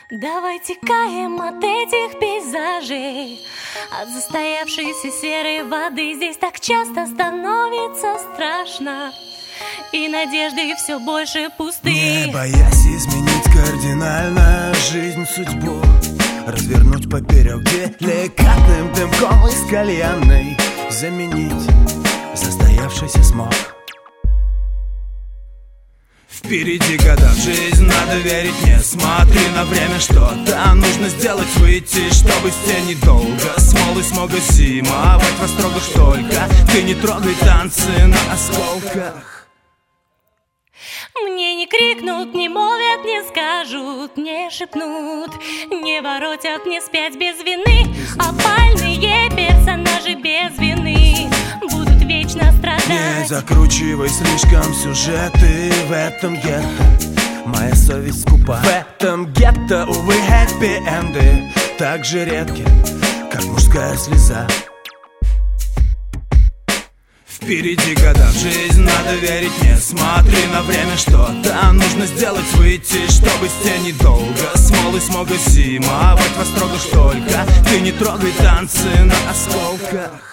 Давай текаем от этих пейзажей, от застоявшейся серой воды. Здесь так часто становится страшно, и надежды все больше пусты. Не боясь изменить кардинально жизнь, судьбу, развернуть поперек деликатным дымком из кальянной, заменить застоявшийся смог. Впереди года в жизнь, надо верить, не смотри на время. Что-то нужно сделать, выйти, чтобы с тени долго смолы смога зимовать в острогах только. Ты не трогай танцы на осколках. Мне не крикнут, не молвят, не скажут, не шепнут, не воротят, не спять без вины. Опальные персонажи без вины будут вечно страдать. Не закручивай слишком сюжеты в этом гетто. Моя совесть скупа. В этом гетто, увы, хэппи-энды так же редки, как мужская слеза. Впереди года в жизнь, надо верить, не смотри на время. Что-то нужно сделать, выйти, чтобы с тени долго смолы смога зимовать в острогах только. Ты не трогай танцы на осколках.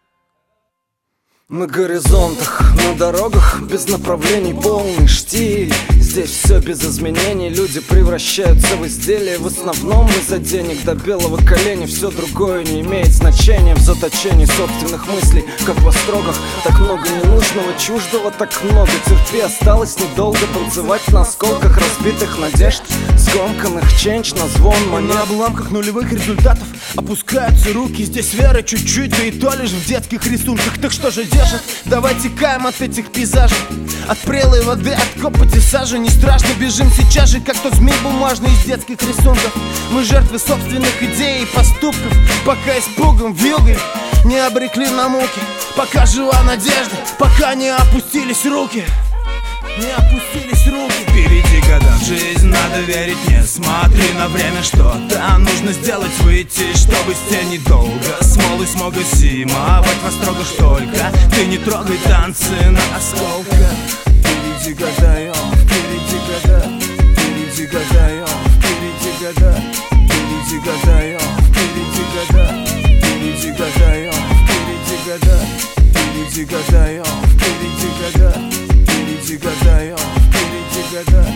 На горизонтах, на дорогах, без направлений полный штиль. Здесь все без изменений, люди превращаются в изделия. В основном из-за денег до белого коленя. Все другое не имеет значения. В заточении собственных мыслей, как в острогах. Так много ненужного, чуждого, так много. Терпи, осталось недолго танцевать на осколках разбитых надежд, скомканных ченч на звон монет. На обломках нулевых результатов опускаются руки. Здесь вера чуть-чуть, да и то лишь в детских рисунках. Так что же держит? Давай текаем от этих пейзажей, от прелой воды, от копоти сажи. Не страшно, бежим сейчас же, как тот змей бумажный из детских рисунков. Мы жертвы собственных идей и поступков, пока испугом, вьюгой не обрекли на муки. Пока жива надежда, пока не опустились руки. Не опустились руки. Впереди года в жизнь, надо верить, не смотри на время. Что-то нужно сделать, выйти, чтобы с тени долго смолы смога зимовать в острогах только. Ты не трогай танцы на осколках. Впереди года, впереди года, впереди года, впереди года, впереди года, впереди года, впереди года, впереди года, впереди года, впереди года, впереди года, впереди года.